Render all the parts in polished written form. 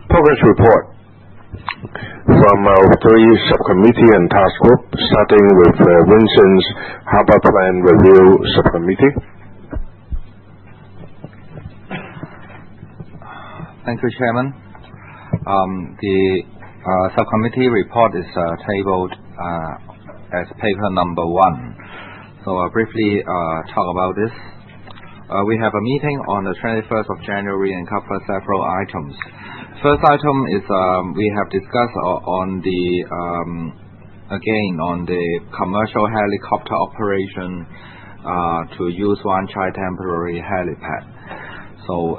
Progress report from our three subcommittee and task group, starting with Winston's Harbour Plan Review Subcommittee. Thank you, Chairman. The subcommittee report is tabled as paper number 1. So I'll briefly talk about this. We have a meeting on the 21st of January and cover several items. First item is we have discussed on the again on the commercial helicopter operation to use Wan Chai temporary helipad. So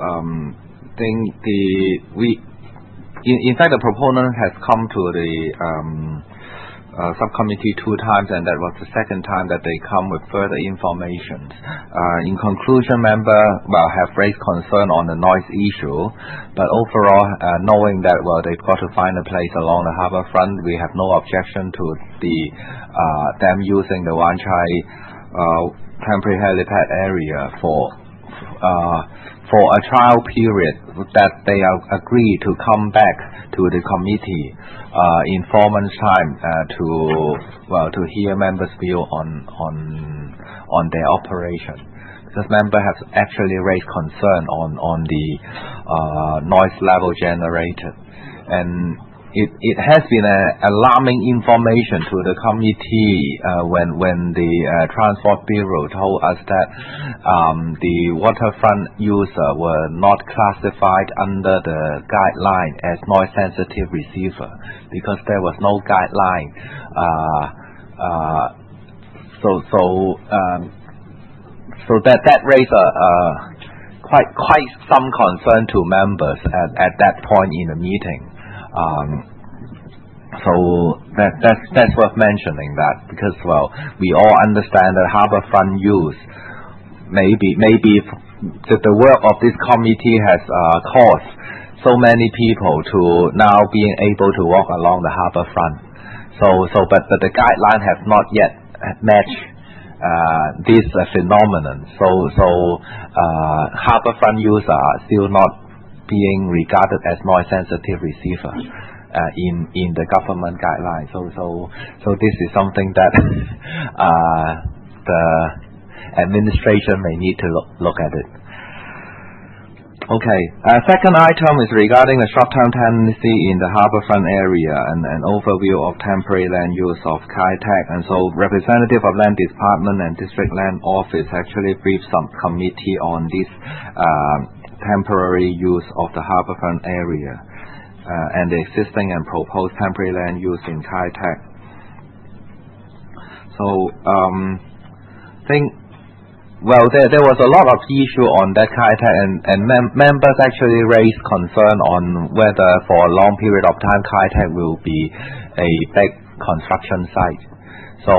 in fact the proponent has come to the subcommittee 2 times, and that was the second time that they come with further information. In conclusion, members have raised concern on the noise issue, but overall, knowing that they've got to find a place along the harbour front, we have no objection to them using the Wan Chai temporary helipad area for a trial period that they agree to come back to the committee in 4 months' time to hear members' view on their operation. Because members have actually raised concern on the noise level generated, and it has been alarming information to the committee when the Transport Bureau told us that the waterfront user were not classified under the guideline as noise-sensitive receiver because there was no guideline. So that raised quite some concern to members at that point in the meeting. So that's worth mentioning that, because we all understand that harbourfront use maybe the work of this committee has caused so many people to now being able to walk along the harbourfront. But the guideline has not yet matched this phenomenon. So harbourfront users are still not being regarded as noise-sensitive receiver in the government guidelines. So this is something that the administration may need to look at it. Okay. Second item is regarding the short-term tenancy in the harbourfront area and an overview of temporary land use of Kai Tak. And so representative of Land Department and District Land Office actually briefed some committee on this temporary use of the harbourfront area and the existing and proposed temporary land use in Kai Tak. So there was a lot of issue on that Kai Tak, and members actually raised concern on whether for a long period of time Kai Tak will be a big construction site. So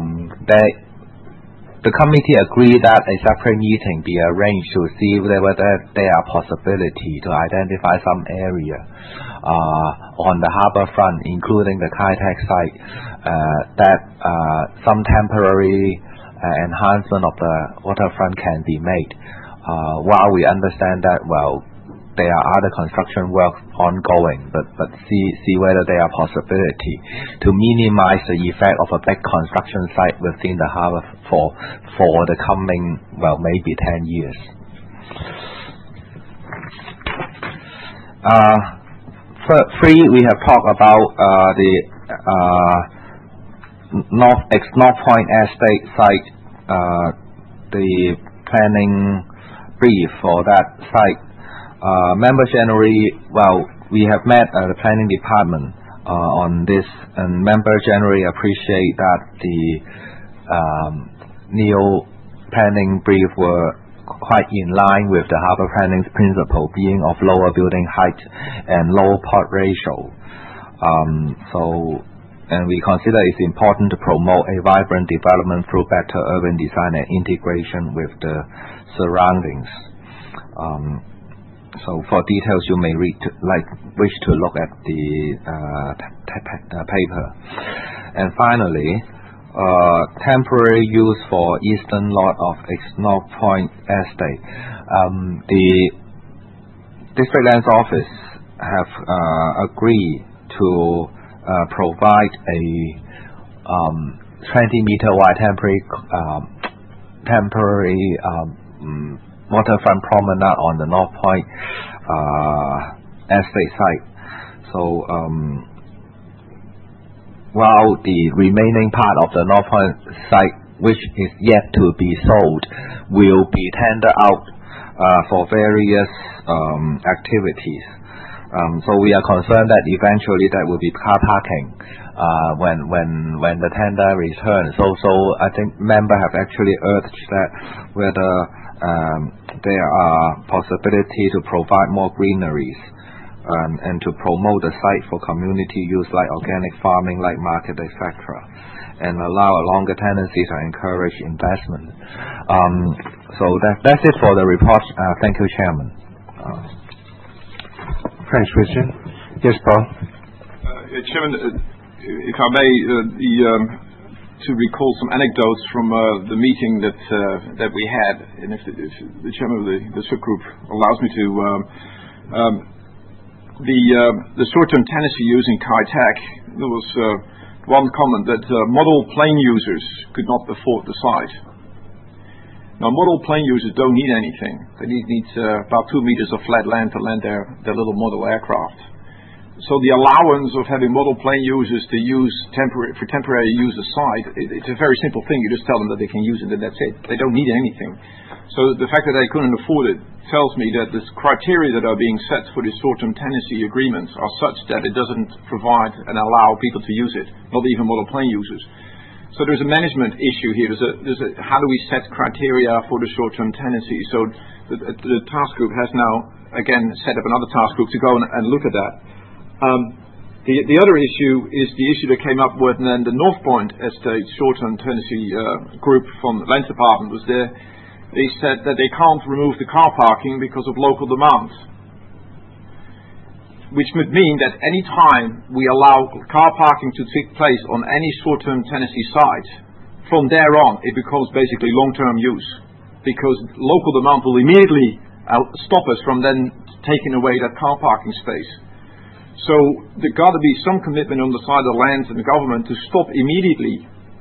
the committee agreed that a separate meeting be arranged to see whether there are possibility to identify some area on the harbour front, including the Kai Tak site, that some temporary enhancement of the waterfront can be made. While we understand that there are other construction works ongoing, but see whether there are possibility to minimize the effect of a big construction site within the harbour for the coming maybe 10 years. We have talked about the North Point Estate site, the planning brief for that site. Members generally, we have met the planning department on this, and members generally appreciate that the neo planning brief were quite in line with the harbour planning's principle, being of lower building height and low plot ratio. And we consider it's important to promote a vibrant development through better urban design and integration with the surroundings. So for details, you may wish to look at the paper. And finally, temporary use for eastern lot of North Point Estate. The District Lands Office have agreed to provide a 20-meter wide temporary waterfront promenade on the North Point estate site. So while the remaining part of the North Point site, which is yet to be sold, will be tendered out for various activities. So we are concerned that eventually that will be car parking when the tender returns. So I think members have actually urged that whether there are possibility to provide more greeneries and to promote the site for community use like organic farming, like market, etc., and allow a longer tenancy to encourage investment. So that's it for the report. Thank you, Chairman. Thanks, Christian. Yes, Paul. Chairman, if I may, to recall some anecdotes from the meeting that we had, and if the chairman of the subgroup allows me to, the short-term tenancy use in Kai Tak, there was one comment that model plane users could not afford the site. Now, model plane users don't need anything. They need about 2 meters of flat land to land their little model aircraft. So the allowance of having model plane users to use for temporary use a site, it's a very simple thing. You just tell them that they can use it and that's it. They don't need anything. So the fact that they couldn't afford it tells me that the criteria that are being set for the short-term tenancy agreements are such that it doesn't provide and allow people to use it, not even model plane users. So there's a management issue here. There's a how do we set criteria for the short-term tenancy? So the task group has now, again, set up another task group to go and look at that. The other issue is the issue that came up when the North Point Estate short-term tenancy group from the Land Department was there. They said that they can't remove the car parking because of local demand, which would mean that any time we allow car parking to take place on any short-term tenancy site, from there on it becomes basically long-term use, because local demand will immediately stop us from then taking away that car parking space. So there's got to be some commitment on the side of the lands and the government to stop immediately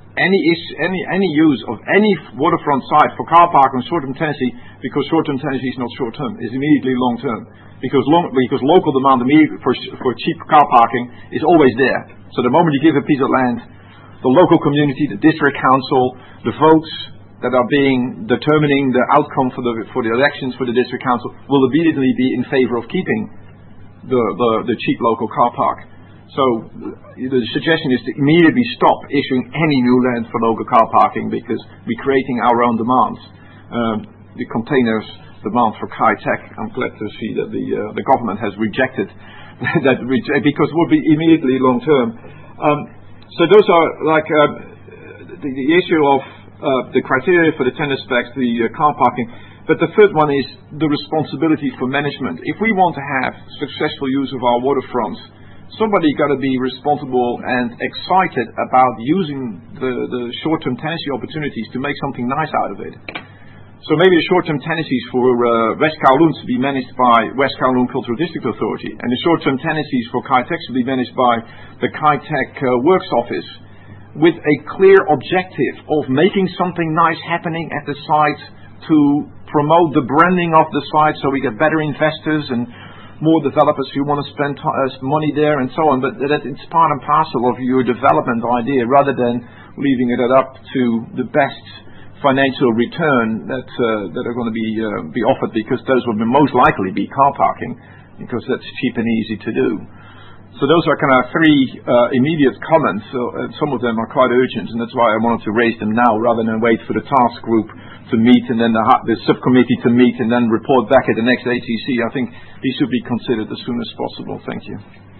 any use of any waterfront site for car parking short-term tenancy, because short-term tenancy is not short-term, it's immediately long-term. Because local demand immediately for cheap car parking is always there. So the moment you give a piece of land, the local community, the district council, the votes that are determining the outcome for the elections for the district council will immediately be in favor of keeping the cheap local car park. So the suggestion is to immediately stop issuing any new land for local car parking, because we're creating our own demands. The containers demand for Kai Tak, I'm glad to see that the government has rejected that because it would be immediately long term. So those are like the issue of the criteria for the tender specs, the car parking. But the third one is the responsibility for management. If we want to have successful use of our waterfronts, somebody got to be responsible and excited about using the short-term tenancy opportunities to make something nice out of it. So maybe the short-term tenancies for West Kowloon to be managed by West Kowloon Cultural District Authority, and the short-term tenancies for Kai Tak to be managed by the Kai Tak Works Office, with a clear objective of making something nice happening at the site to promote the branding of the site, so we get better investors and more developers who want to spend money there and so on. But that it's part and parcel of your development idea, rather than leaving it up to the best financial return that are going to be offered, because those would most likely be car parking, because that's cheap and easy to do. So those are kind of three immediate comments. And some of them are quite urgent, and that's why I wanted to raise them now, rather than wait for the task group to meet and then the subcommittee to meet and then report back at the next ATC. I think these should be considered as soon as possible. Thank you.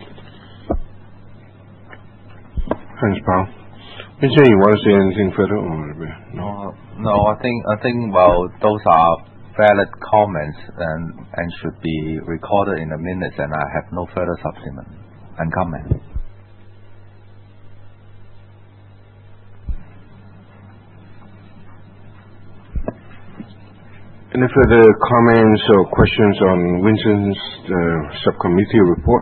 Thanks, Paul. Vincent, you want to say anything further? No, I think well, those are valid comments and should be recorded in the minutes, and I have no further supplement and comment. Any further comments or questions on Winston's subcommittee report?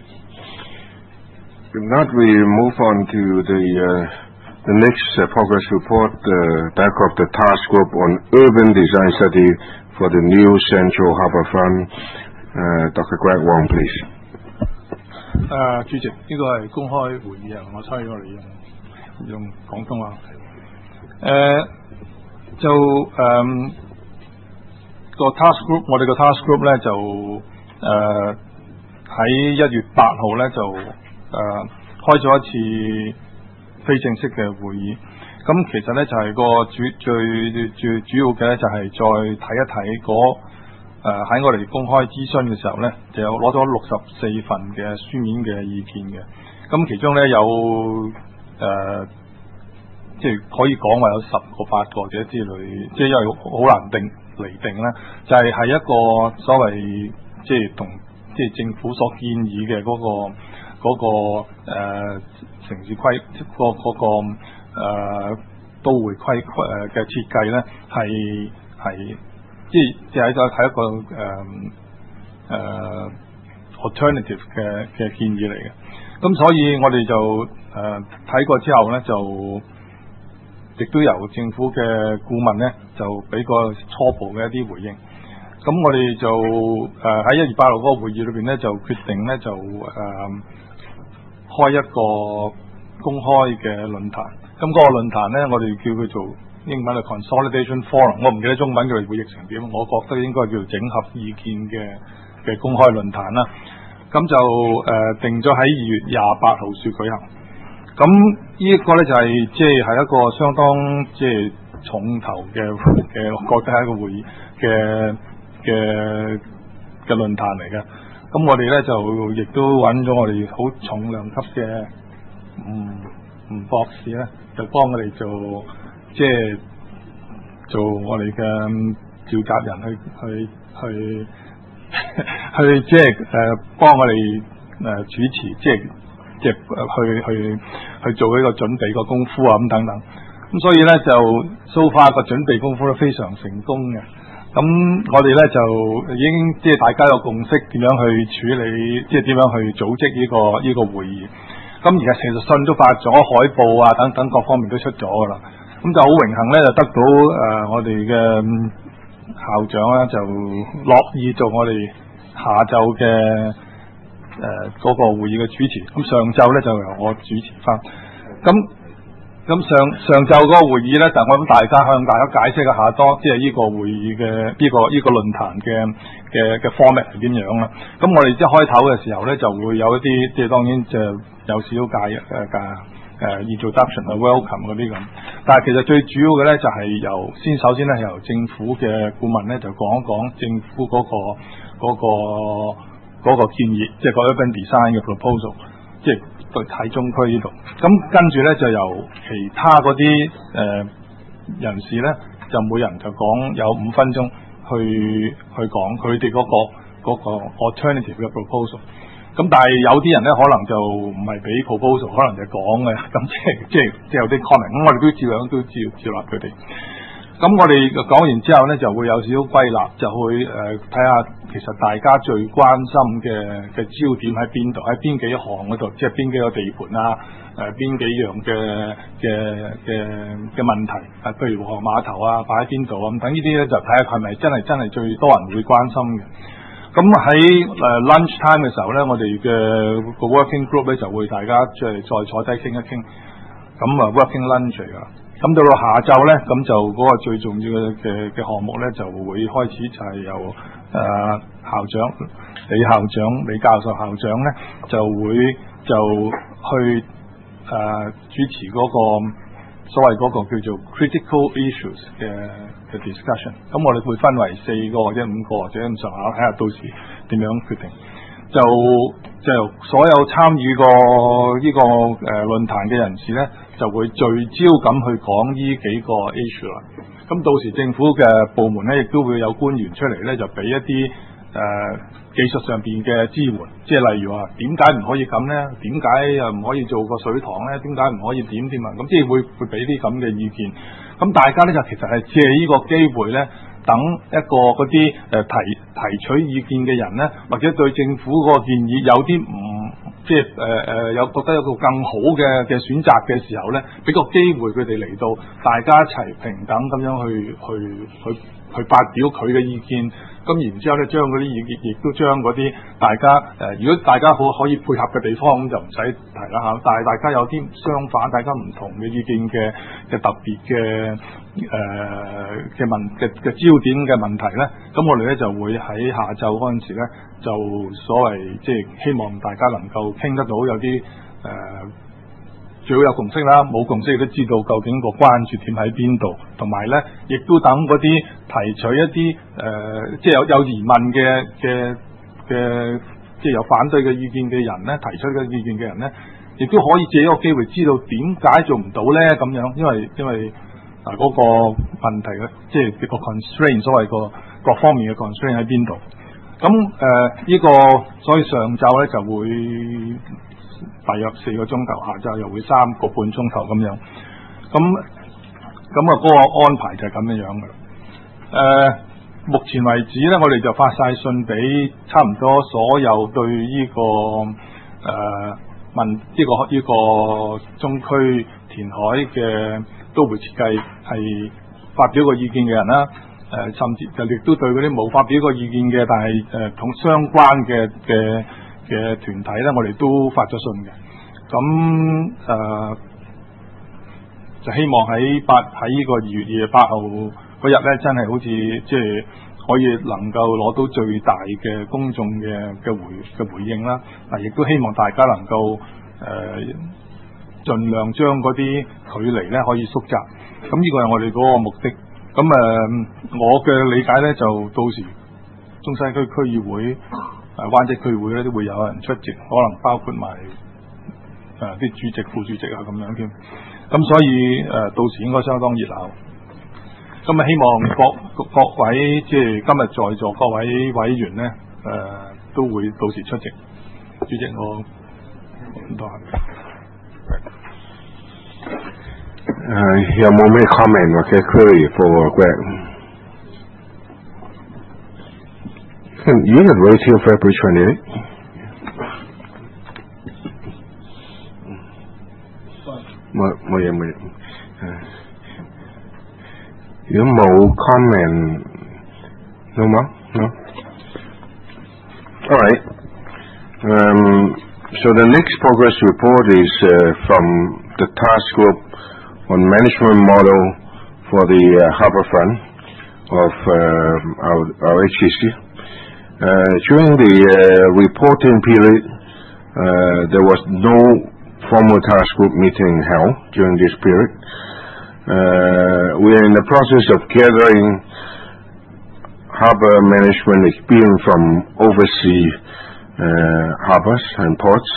If not, we move on to the next progress report, back of the task group on urban design study for the new Central Harbourfront. Dr. Greg Wong, please. 主席，呢個係公開會議啊，我猜我哋用廣東話。個 task group， 我哋個 task group 咧就喺1月8號咧就開咗一次非正式嘅會議。咁其實咧就係個最主要嘅咧就係再睇一睇喺我哋公開諮詢嘅時候咧，就有攞咗64份嘅書面嘅意見嘅。咁其中咧有即係可以講話有10個8個或者之類，即係因為好難釐定咧，就係一個所謂即係同即係政府所建議嘅嗰個城市規嗰個都會規嘅設計咧係即係一個alternative 嘅建議嚟嘅。咁所以我哋就睇過之後咧，就亦都由政府嘅顧問咧就俾個初步嘅一啲回應。咁我哋就喺1月8號嗰個會議裏邊咧就決定咧就開一個公開嘅論壇。咁嗰個論壇咧，我哋叫佢做英文係 Consolidation Forum， 我唔記得中文佢會譯成點，我覺得應該叫整合意見嘅公開論壇啦。咁就定咗喺2月28號處舉行。咁呢一個咧就係即係一個相當即係重頭嘅，我覺得係一個會議嘅論壇嚟嘅。咁我哋咧就亦都揾咗我哋好重量級嘅吳博士咧，就幫我哋做即係做我哋嘅召集人去即係幫我哋主持，即係去做呢個準備個功夫啊咁等等。咁所以咧就 so far 個準備功夫都非常成功嘅。咁我哋咧就已經即係大家有共識點樣去處理，即係點樣去組織呢個會議。咁而家其實信都發咗，海報啊等等各方面都出咗噶啦。咁就好榮幸咧，就得到我哋嘅校長咧就樂意做我哋下晝嘅嗰個會議嘅主持。咁上晝咧就由我主持翻。咁上晝嗰個會議咧，就我諗大家向大家解釋一下多，即係呢個會議嘅呢個論壇嘅 format 係點樣啦。咁我哋一開頭嘅時候咧，就會有一啲即係當然就有少少introduction 啊 welcome 嗰啲咁。但係其實最主要嘅咧就係首先咧係由政府嘅顧問咧就講一講政府嗰個建議，即係個 urban design 嘅 proposal， 即係喺中區呢度。咁跟住咧就由其他嗰啲人士咧，就每人就講有5分鐘去講佢哋嗰個 alternative 嘅 proposal。咁但係有啲人咧可能就唔係俾 proposal， 可能就講嘅。咁即係有啲 comment， 咁我哋都照納佢哋。咁我哋講完之後咧，就會有少少歸納，就會睇下其實大家最關心嘅焦點喺邊度，喺邊幾項嗰度，即係邊幾個地盤啊，邊幾樣嘅問題，譬如河碼頭啊，擺喺邊度啊，咁等呢啲咧就睇下係咪真係最多人會關心嘅。咁喺lunch time 嘅時候咧，我哋嘅個 working group 咧就會大家再坐低傾一傾，咁working lunch 嚟㗎。咁到下晝咧，咁就嗰個最重要嘅項目咧，就會開始就係由校長李教授校長咧，就去主持嗰個所謂嗰個叫做 critical issues 嘅 discussion。咁我哋會分為4個或者5個或者咁上下，睇下到時點樣決定。就所有參與過呢個論壇嘅人士咧，就會聚焦咁去講呢幾個 issue 啦。咁到時政府嘅部門咧，亦都會有官員出嚟咧，就俾一啲技術上邊嘅支援，即係例如話點解唔可以咁咧？點解又唔可以做個水塘咧？點解唔可以點啊？咁即係會俾啲咁嘅意見。咁大家咧就其實係借呢個機會咧， 等一個嗰啲提取意見嘅人咧，或者對政府嗰個建議有啲即係有覺得有個更好嘅選擇嘅時候咧，俾個機會佢哋嚟到，大家一齊平等咁樣去發表佢嘅意見。咁然之後咧，將嗰啲意見亦都將嗰啲大家如果大家可以配合嘅地方，咁就唔使提啦嚇。但係大家有啲相反，大家唔同嘅意見嘅特別嘅焦點嘅問題咧，咁我哋咧就會喺下晝嗰陣時咧，就所謂即係希望大家能夠傾得到有啲最好有共識啦，冇共識亦都知道究竟個關注點喺邊度，同埋咧亦都等嗰啲提取一啲即係有疑問嘅即係有反對嘅意見嘅人咧，提出嘅意見嘅人咧，亦都可以借一個機會知道點解做唔到咧咁樣，因為嗰個問題嘅即係個 constraint， 所謂個各方面嘅 constraint 喺邊度。咁呢個所以上晝咧就會大約4個鐘頭，下晝又會3個半鐘頭咁樣。咁嗰個安排就係咁樣嘅。目前為止咧，我哋就發晒信俾差唔多所有對呢個中區填海嘅都會設計係發表過意見嘅人啦。甚至就亦都對嗰啲冇發表過意見嘅，但係同相關嘅團體咧，我哋都發咗信嘅。咁就希望喺呢個2月28號嗰日咧，真係好似即係可以能夠攞到最大嘅公眾嘅回應啦。亦都希望大家能夠盡量將嗰啲距離咧可以縮窄。咁呢個係我哋嗰個目的。咁我嘅理解咧，就到時中西區區議會、灣仔區議會咧都會有人出席，可能包括埋啲主席、副主席啊咁樣添。咁所以到時應該相當熱鬧。咁希望各位即係今日在座各位委員咧，都會到時出席。主席，我唔多。 有冇咩 comment 或者 query for Greg? You can wait till February 28th. 冇嘢。如果冇 comment, no more? No? All right. So the next progress report is from the task group on management model for the Harbourfront of our HCC. During the reporting period, there was no formal task group meeting held during this period. We are in the process of gathering harbour management experience from overseas harbours and ports.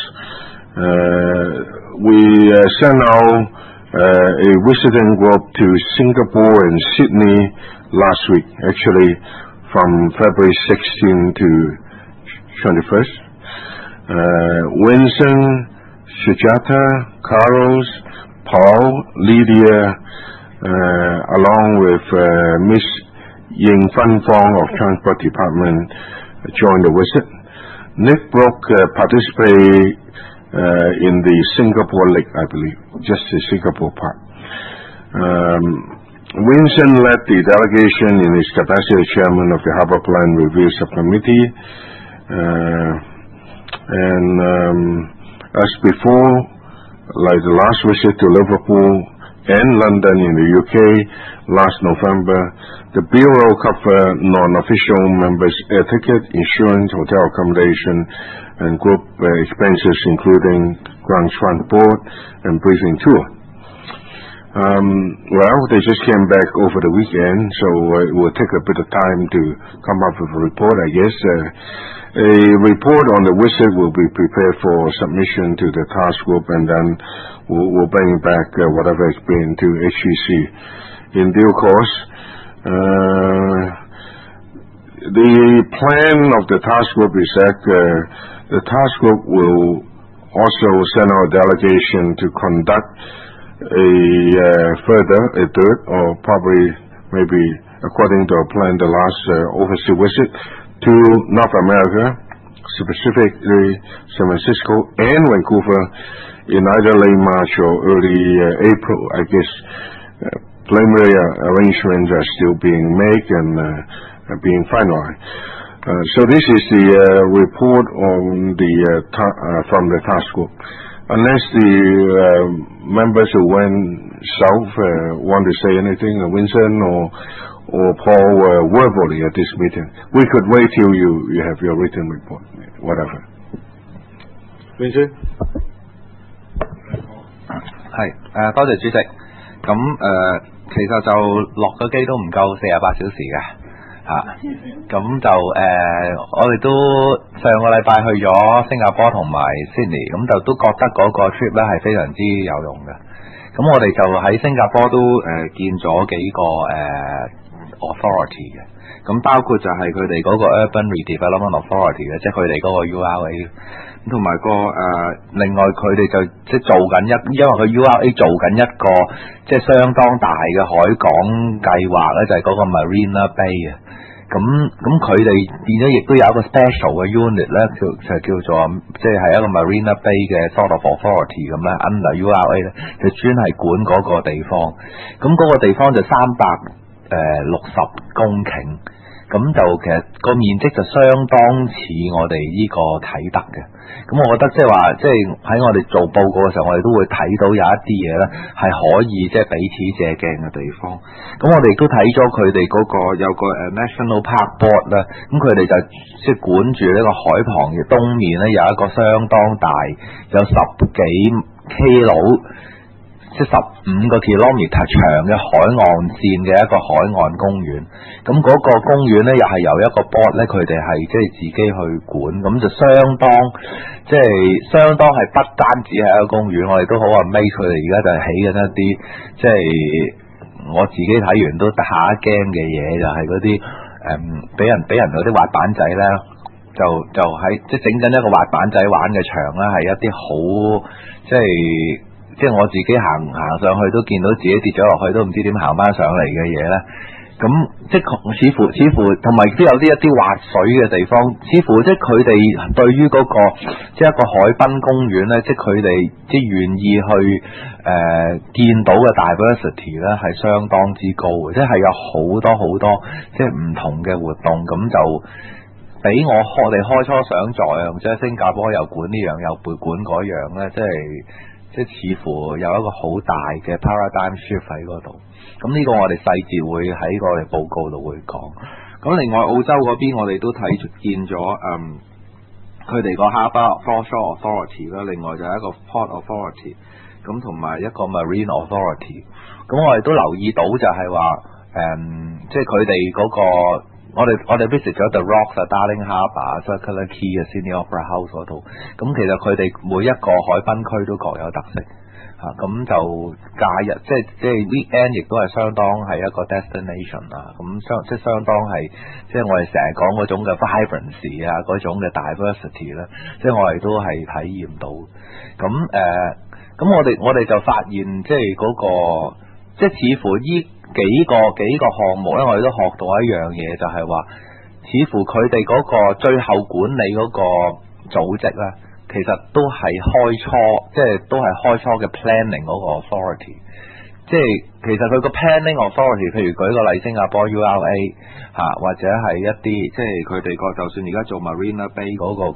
We sent out a visiting group to Singapore and Sydney last week, actually from February 16 to 21st. Winston, Sujata, Carlos, Paul, Lydia, along with Miss Ying Fan Fong of Transport Department joined the visit. Nick Brook participated in the Singapore leg, I believe, just the Singapore part. Winston led the delegation in his capacity as chairman of the Harbour Plan Review Subcommittee. As before, like the last visit to Liverpool and London in the UK last November, the Bureau covered non-official members' air ticket, insurance, hotel accommodation, and group expenses, including ground transport and briefing tour. Well, they just came back over the weekend, so it will take a bit of time to come up with a report, I guess. A report on the visit will be prepared for submission to the task group, and then we'll bring back whatever has been to HCC in due course. The plan of the task group is that the task group will also send out a delegation to conduct a third or probably maybe according to our plan, the last overseas visit to North America, specifically San Francisco and Vancouver, in either late March or early April. I guess preliminary arrangements are still being made and being finalized. So this is the report on the from the task group. Unless the members who went south want to say anything, Vincent or Paul verbally at this meeting, we could wait till you have your written report, whatever. Vincent? 係多謝主席。咁其實就落咗機都唔夠48小時嘅咁就我哋都上個禮拜去咗新加坡同埋 Sydney， 咁就都覺得嗰個 trip 咧係非常之有用嘅。咁我哋就喺新加坡都見咗幾個authority 嘅，咁包括就係佢哋嗰個 Urban Redevelopment Authority 嘅，即係佢哋嗰個 URA， 同埋另外佢哋就即係做緊因為佢 URA 做緊一個即係相當大嘅海港計劃咧，就係嗰個 Marina Bay 啊。咁佢哋變咗亦都有一個 special 嘅 unit 咧，就叫做即係一個 Marina Bay 嘅 sort of authority 咁咧 ，under URA 咧就專係管嗰個地方。咁嗰個地方就360公頃，咁就其實個面積就相當似我哋呢個啟德嘅。咁我覺得即係話，即係喺我哋做報告嘅時候，我哋都會睇到有一啲嘢咧係可以即係彼此借鏡嘅地方。咁我哋都睇咗佢哋嗰個有個National Park Board 啦，咁佢哋就即係管住呢個海旁嘅東面咧有一個相當大，有10幾 km。即係15個 kilometer 長嘅海岸線嘅一個海岸公園，咁嗰個公園咧又係由一個 board 咧，佢哋係即係自己去管，咁就相當係不單止係一個公園，我哋都好話 amazed 佢哋而家就係起緊一啲即係我自己睇完都嚇一驚嘅嘢，就係嗰啲俾人嗰啲滑板仔咧，就喺即係整緊一個滑板仔玩嘅場啦，係一啲好即係我自己行上去都見到自己跌咗落去，都唔知點行翻上嚟嘅嘢咧。咁即係似乎同埋都有一啲滑水嘅地方，似乎即係佢哋對於嗰個即係一個海濱公園咧，即係佢哋即係願意去見到嘅 diversity 咧係相當之高嘅，即係有好多即係唔同嘅活動，咁就俾我哋開初想像，即係新加坡又管呢樣又會管嗰樣咧，即係似乎有一個好大嘅 paradigm shift 喺嗰度。咁呢個我哋細節會喺我哋報告度會講。咁另外澳洲嗰邊我哋都見咗佢哋個 Harbour Foreshore Authority 啦，另外就係一個 Port Authority， 咁同埋一個 Marine Authority。咁我哋都留意到就係話即係佢哋嗰個。我哋 visit 咗 The Rocks 啊、Darling Harbour、Circular Quay 啊、Sydney Opera House 嗰度，咁其實佢哋每一個海濱區都各有特色咁就假日即係 weekend 亦都係相當係一個 destination 咁即係相當係即係我哋成日講嗰種嘅 vibrancy 啊，嗰種嘅 diversity 咧，即係我哋都係體驗到。咁我哋就發現即係嗰個即係似乎幾個項目咧，我哋都學到一樣嘢，就係話，似乎佢哋嗰個最後管理嗰個組織咧，其實都係都係開初嘅 planning 嗰個 authority。即係其實佢個 planning authority， 譬如舉個例，新加坡 URA 或者係一啲即係佢哋個就算而家做 Marina Bay 嗰個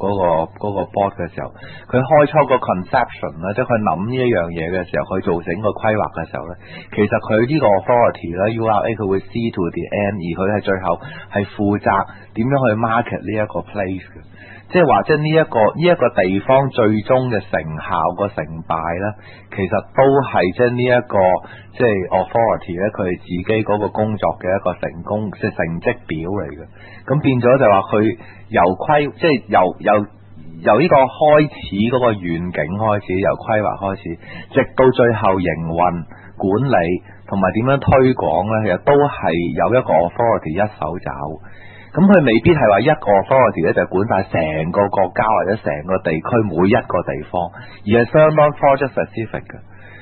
board 嘅時候，佢開初個 conception 咧，即係佢諗呢一樣嘢嘅時候，佢做整個規劃嘅時候咧，其實佢呢個 authority 咧 URA 佢會 see to the end， 而佢係最後係負責點樣去 market 呢一個 place 嘅。即係話，即係呢一個地方最終嘅成效個成敗咧，其實都係即係呢一個即係 authority 咧，佢哋自己嗰個工作嘅一個成功即係成績表嚟嘅。咁變咗就話佢即係由呢個開始嗰個願景開始，由規劃開始，直到最後營運管理同埋點樣推廣咧，其實都係有一個 authority 一手找。咁佢未必係話一個 authority 咧就管晒成個國家或者成個地區每一個地方，而係相當 project specific 嘅。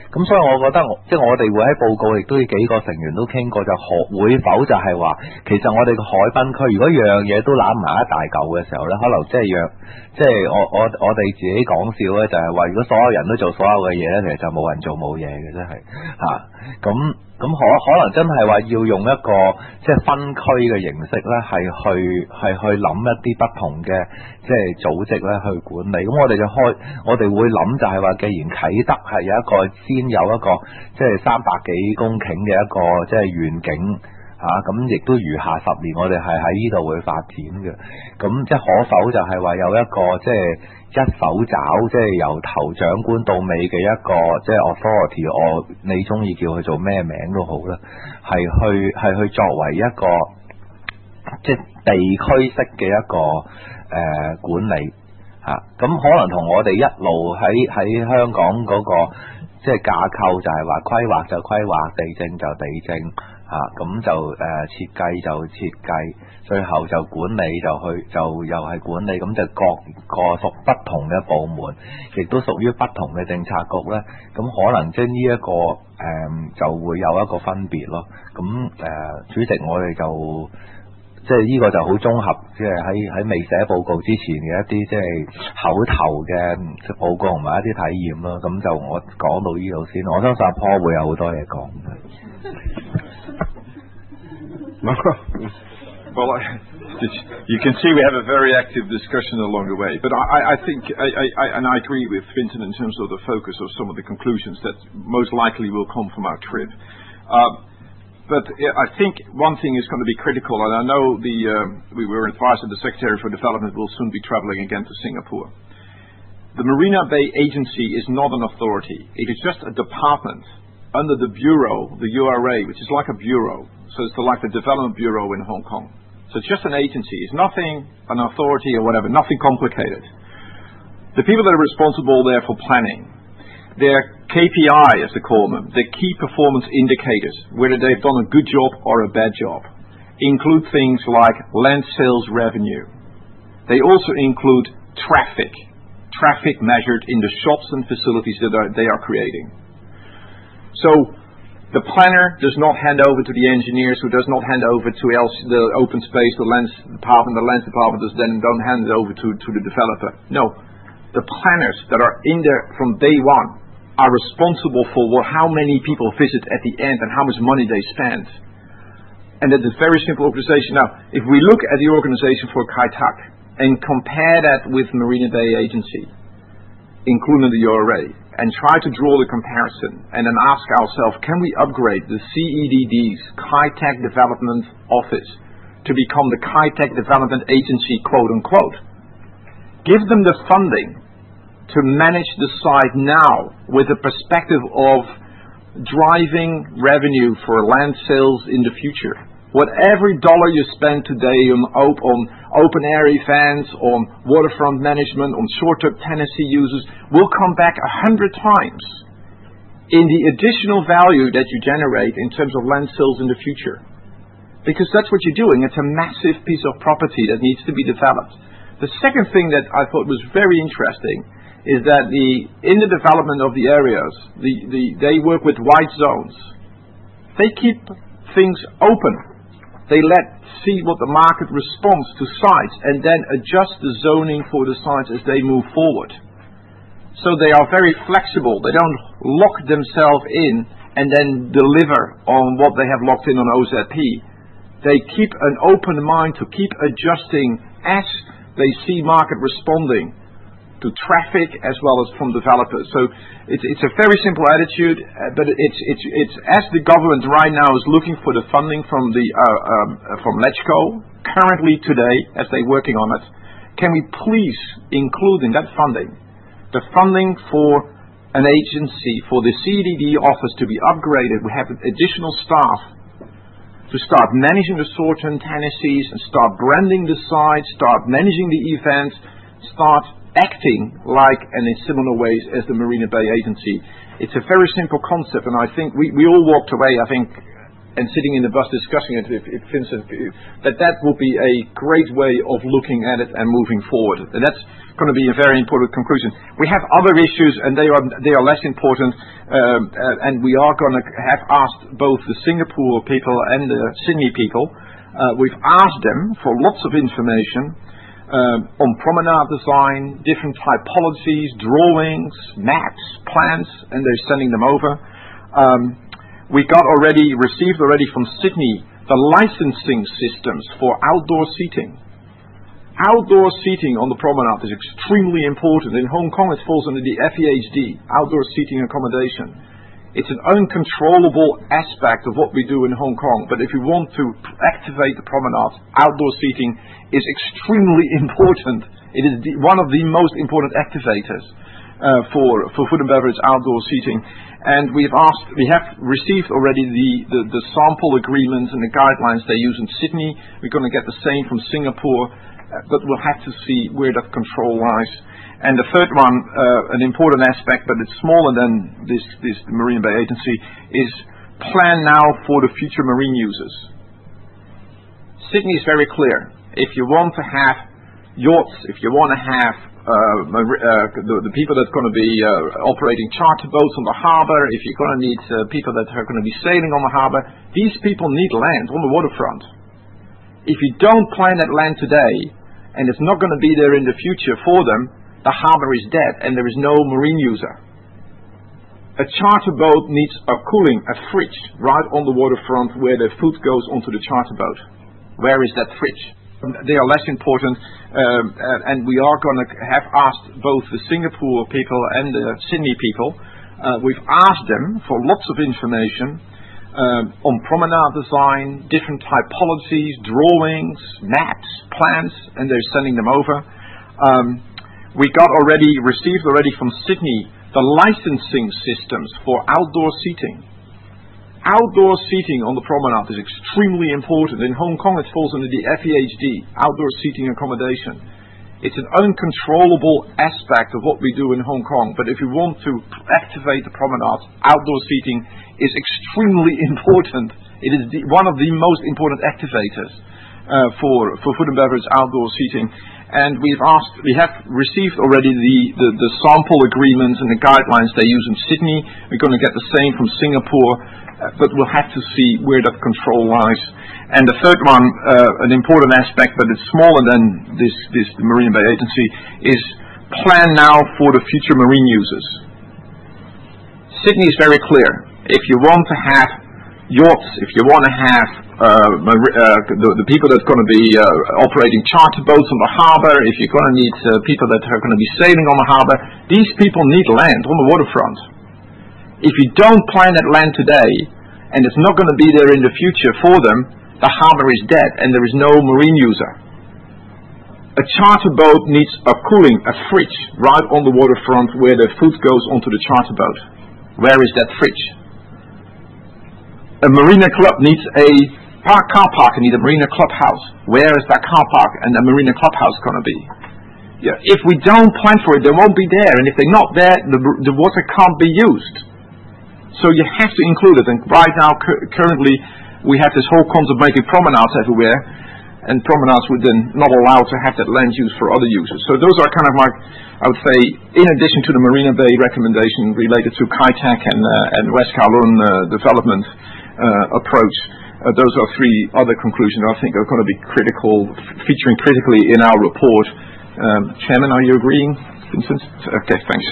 咁所以我覺得即係我哋會喺報告亦都幾個成員都傾過，就會否就係話，其實我哋個海濱區如果樣嘢都攬埋一大嚿嘅時候咧，可能即係我哋自己講笑咧，就係話如果所有人都做所有嘅嘢咧，其實就冇人做冇嘢嘅，真係咁可能真係話要用一個即係分區嘅形式咧，係去諗一啲不同嘅即係組織咧去管理。咁我哋會諗就係話，既然啟德係先有一個即係300幾公頃嘅一個即係願景咁亦都餘下10年我哋係喺呢度會發展嘅。咁即係可否就係話有一個即係一手找，即係由頭長官到尾嘅一個即係 authority， 你中意叫佢做咩名都好啦，係去作為一個即係地區式嘅一個管理咁可能同我哋一路喺香港嗰個即係架構就係話規劃就規劃，地政就地政咁就設計就設計，最後就管理就又係管理，咁就各屬不同嘅部門，亦都屬於不同嘅政策局咧。咁可能即係呢一個就會有一個分別咯。咁主席我哋就即係呢個就好綜合，即係喺未寫報告之前嘅一啲即係口頭嘅報告同埋一啲體驗咯。咁就我講到呢度先，我相信阿 Paul 會有好多嘢講。 Well, you can see we have a very active discussion along the way. But I think, and I agree with Vincent in terms of the focus of some of the conclusions that most likely will come from our trip. But I think one thing is going to be critical, and I know we were advised that the Secretary for Development will soon be traveling again to Singapore. The Marina Bay Agency is not an authority. It is just a department under the bureau, the URA, which is like a bureau. So it's like the Development Bureau in Hong Kong. So it's just an agency. It's nothing, an authority or whatever, nothing complicated. The people that are responsible there for planning, their KPI, as they call them, their key performance indicators, whether they've done a good job or a bad job, include things like land sales revenue. They also include traffic measured in the shops and facilities that they are creating. So the planner does not hand over to the engineers, who does not hand over to the open space, the lands department. The lands department does then don't hand it over to the developer. No, the planners that are in there from day one are responsible for how many people visit at the end and how much money they spend. And that is a very simple organization. Now, if we look at the organization for Kai Tak and compare that with Marina Bay Agency, including the URA, and try to draw the comparison and then ask ourselves, can we upgrade the CEDD's Kai Tak Development Office to become the Kai Tak Development Agency, quote unquote? Give them the funding to manage the site now with the perspective of driving revenue for land sales in the future. What every dollar you spend today on open air events, on waterfront management, on short-term tenancy users, will come back 100 times in the additional value that you generate in terms of land sales in the future. Because that's what you're doing. It's a massive piece of property that needs to be developed. The second thing that I thought was very interesting is that in the development of the areas, they work with white zones. They keep things open. They see what the market responds to sites and then adjust the zoning for the sites as they move forward. So they are very flexible. They don't lock themselves in and then deliver on what they have locked in on OZP. They keep an open mind to keep adjusting as they see market responding to traffic as well as from developers. So it's a very simple attitude, but it's as the government right now is looking for the funding from LegCo currently today as they're working on it. Can we please include in that funding the funding for an agency for the CDD office to be upgraded? We have additional staff to start managing the short-term tenancies and start branding the site, start managing the events, start acting like and in similar ways as the Marina Bay Agency. It's a very simple concept, and I think we all walked away, I think, and sitting in the bus discussing it, if Vincent, that will be a great way of looking at it and moving forward. And that's going to be a very important conclusion. We have other issues, and they are less important, and we are going to have asked both the Singapore people and the Sydney people. We've asked them for lots of information on promenade design, different typologies, drawings, maps, plans, and they're sending them over. We received already from Sydney the licensing systems for outdoor seating. Outdoor seating on the promenade is extremely important. In Hong Kong, it falls under the FEHD, outdoor seating accommodation. It's an uncontrollable aspect of what we do in Hong Kong. But if you want to activate the promenade, outdoor seating is extremely important. It is one of the most important activators for food and beverage outdoor seating. And we have received already the sample agreements and the guidelines they use in Sydney. We're going to get the same from Singapore, but we'll have to see where that control lies. And the third one, an important aspect, but it's smaller than this Marina Bay Agency, is plan now for the future marine users. Sydney is very clear. If you want to have yachts, if you want to have the people that's going to be operating charter boats on the harbour, if you're going to need people that are going to be sailing on the harbour, these people need land on the waterfront. If you don't plan that land today, and it's not going to be there in the future for them, the harbour is dead and there is no marine user. A charter boat needs a cooling, a fridge, right on the waterfront where the food goes onto the charter boat. Where is that fridge? They are less important, and we are going to have asked both the Singapore people and the Sydney people. We've asked them for lots of information on promenade design, different typologies, drawings, maps, plans, and they're sending them over. We received already from Sydney the licensing systems for outdoor seating. Outdoor seating on the promenade is extremely important. In Hong Kong, it falls under the FEHD, outdoor seating accommodation. It's an uncontrollable aspect of what we do in Hong Kong. But if you want to activate the promenade, outdoor seating is extremely important. It is one of the most important activators for food and beverage outdoor seating. And we have received already the sample agreements and the guidelines they use in Sydney. We're going to get the same from Singapore. But we'll have to see where that control lies. And the third one, an important aspect, but it's smaller than this Marina Bay Agency, is plan now for the future marine users. Sydney is very clear. If you want to have yachts, if you want to have the people that's going to be operating charter boats on the harbour, if you're going to need people that are going to be sailing on the harbour, these people need land on the waterfront. If you don't plan that land today, and it's not going to be there in the future for them, the harbour is dead and there is no marine user. A charter boat needs a cooling, a fridge, right on the waterfront where the food goes onto the charter boat. Where is that fridge? A marina club needs a car park and needs a marina clubhouse. Where is that car park and the marina clubhouse going to be? Yeah, if we don't plan for it, they won't be there. And if they're not there, the water can't be used. So you have to include it. And right now, currently, we have this whole concept of making promenades everywhere, and promenades would then not allow to have that land use for other uses. So those are kind of I would say, in addition to the Marina Bay recommendation related to Kai Tak and West Kowloon development approach, those are three other conclusions I think are going to be featuring critically in our report. Chairman, are you agreeing, Vincent? Okay, thanks.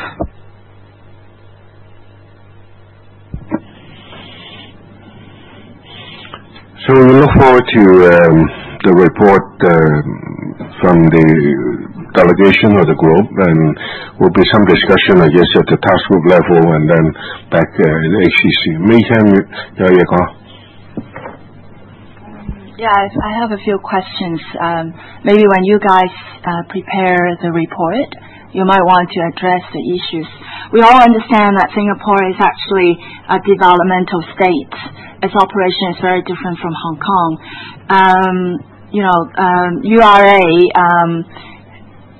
So we look forward to the report from the delegation of the group, and will be some discussion, I guess, at the task group level, and then back at the HCC. Yes, I have a few questions. Maybe when you guys prepare the report, you might want to address the issues. We all understand that Singapore is actually a developmental state. Its operation is very different from Hong Kong. URA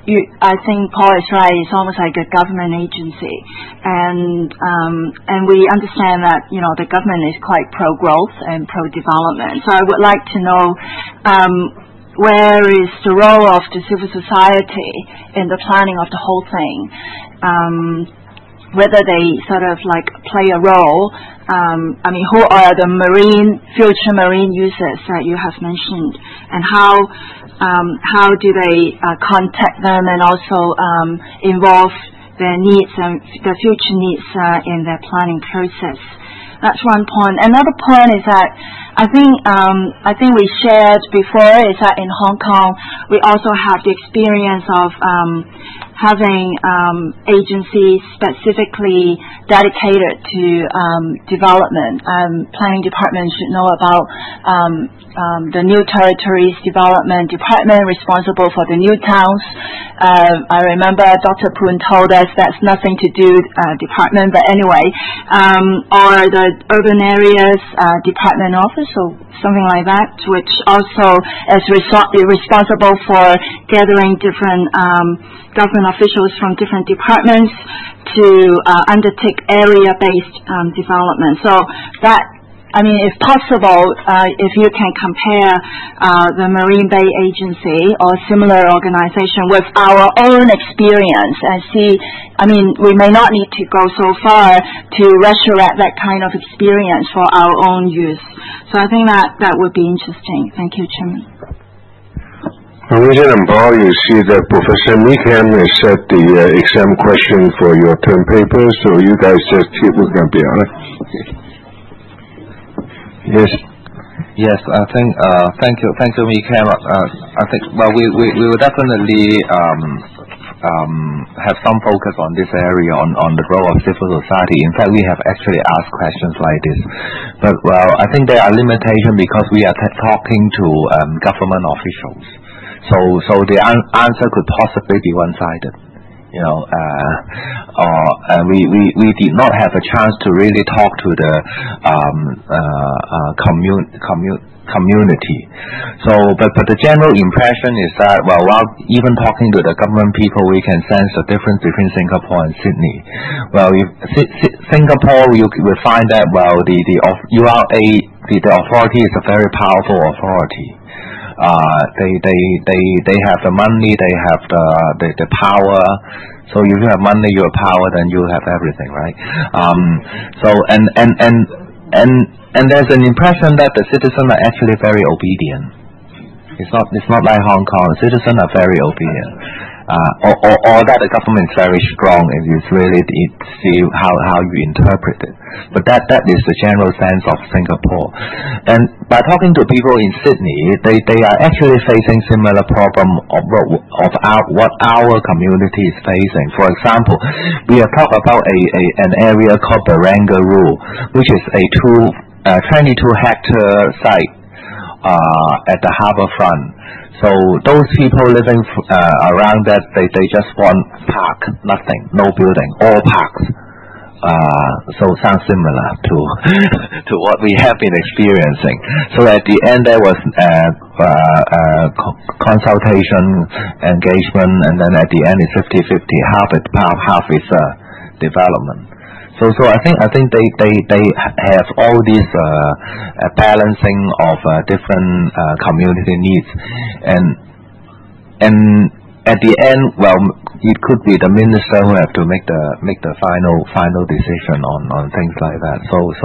I think Paul is right. It's almost like a government agency, and we understand that the government is quite pro-growth and pro-development. So I would like to know where is the role of the civil society in the planning of the whole thing. Whether they sort of like play a role. Who are the future marine users that you have mentioned, and how do they contact them and also involve their needs and the future needs in their planning process? That's one point. Another point is that I think we shared before is that in Hong Kong we also have the experience of having agencies specifically dedicated to development. Planning department should know about the New Territories Development Department responsible for the new towns. I remember Dr. Poon told us that's nothing to do department, but anyway, or the Urban Areas Department Office or something like that, which also is responsible for gathering different government officials from different departments to undertake area-based development. So that, if possible, if you can compare the Marine Bay Agency or similar organization with our own experience and see, we may not need to go so far to resurrect that kind of experience for our own use. So I think that would be interesting. Thank you, Chairman. Regent and Paul, you see that Professor Meekham has set the exam question for your term paper, so you guys just keep looking on it. Yes. Yes, I think. Thank you, Meekham. I think. Well, we will definitely have some focus on this area on the role of civil society. In fact, we have actually asked questions like this, but I think there are limitations because we are talking to government officials. So the answer could possibly be one-sided, we did not have a chance to really talk to the community. So, but the general impression is that while even talking to the government people, we can sense the difference between Singapore and Sydney. Well, Singapore, you will find that the authority is a very powerful authority. They have the money, they have the power. So if you have money, you have power, then you have everything, right? And there's an impression that the citizens are actually very obedient. It's not like Hong Kong. Citizens are very obedient. Or that the government is very strong, and it's really see how you interpret it. But that is the general sense of Singapore. And by talking to people in Sydney, they are actually facing similar problem of what our community is facing. For example, we have talked about an area called Barangaroo, which is a 22-hectare site at the harbour front. So those people living around that, they just want park, nothing, no building, all parks. So sounds similar to what we have been experiencing. So at the end there was consultation, engagement, and then at the end it's 50-50. Half is development. So I think they have all these balancing of different community needs, and at the end, it could be the minister who have to make the final decision on things like that.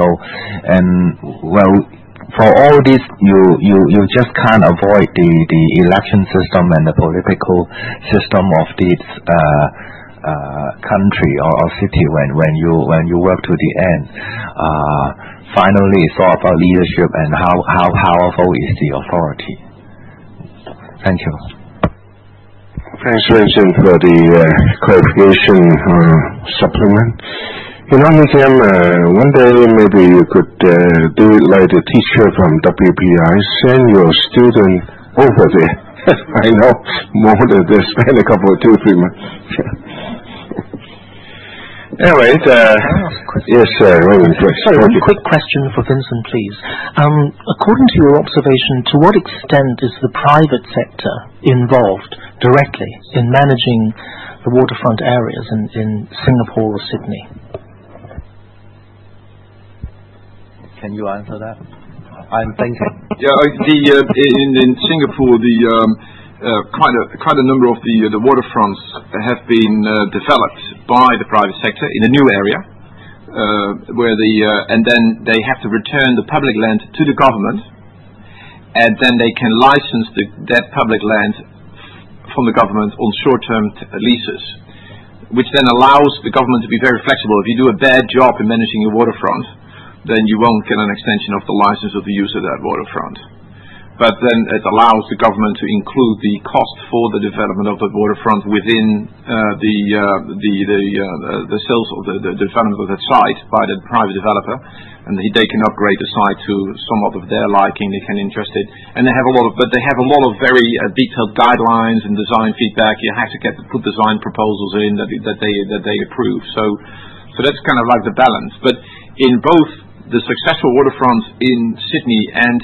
For all this, you just can't avoid the election system and the political system of this country or city when you work to the end. Finally, it's all about leadership and how powerful is the authority. Thank you. Thanks, Vincent, for the clarification supplement. Meekham, one day maybe you could do it like the teacher from WPI, send your student over there. I know more than they spend a couple of 2-3 months. Anyway, yes, Raymond. Sorry, one quick question for Vincent, please. According to your observation, to what extent is the private sector involved directly in managing the waterfront areas in Singapore or Sydney? Can you answer that? I'm thinking. Yeah, in Singapore, quite a number of the waterfronts have been developed by the private sector in a new area, and then they have to return the public land to the government, and then they can license that public land from the government on short-term leases, which then allows the government to be very flexible. If you do a bad job in managing your waterfront, then you won't get an extension of the license of the use of that waterfront. But then it allows the government to include the cost for the development of the waterfront within the sales of the development of that site by the private developer, and they can upgrade the site to somewhat of their liking. They can interested, and they have a lot of very detailed guidelines and design feedback. You have to put design proposals in that they approve. So that's kind of like the balance. But in both the successful waterfronts in Sydney and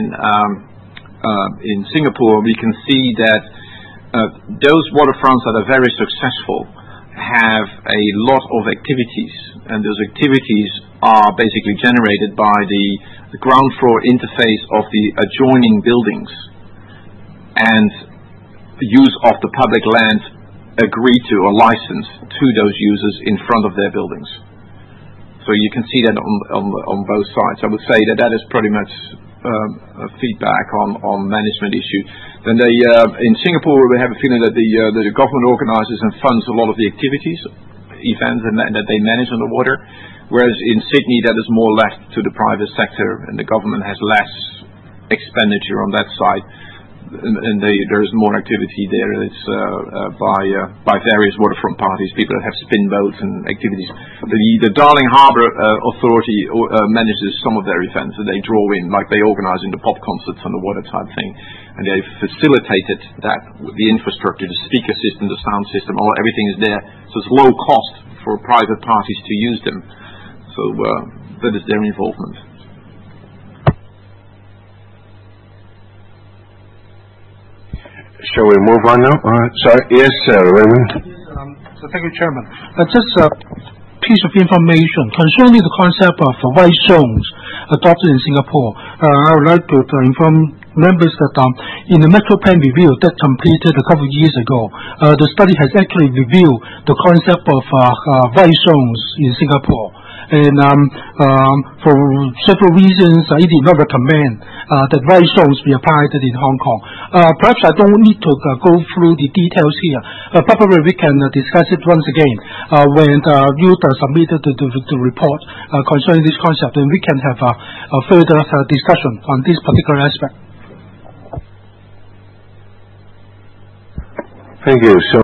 in Singapore, we can see that those waterfronts that are very successful have a lot of activities, and those activities are basically generated by the ground floor interface of the adjoining buildings and the use of the public land agreed to or licensed to those users in front of their buildings. So you can see that on both sides. I would say that is pretty much feedback on management issue. Then in Singapore, we have a feeling that the government organizes and funds a lot of the activities, events, and that they manage on the water, whereas in Sydney that is more left to the private sector, and the government has less expenditure on that side. And there is more activity there. It's by various waterfront parties, people that have spin boats and activities. The Darling Harbour Authority manages some of their events that they draw in, like they organise in the pop concerts on the water type thing, and they've facilitated that with the infrastructure, the speaker system, the sound system, everything is there. So it's low cost for private parties to use them. So that is their involvement. Shall we move on now? Sorry, yes, Raymond. So thank you, Chairman. Just a piece of information concerning the concept of white zones adopted in Singapore. I would like to inform members that in the Metro Plan review that completed a couple of years ago, the study has actually reviewed the concept of white zones in Singapore. And for several reasons, it did not recommend that white zones be applied in Hong Kong. Perhaps I don't need to go through the details here. Probably we can discuss it once again when you submitted the report concerning this concept, and we can have a further discussion on this particular aspect. Thank you. So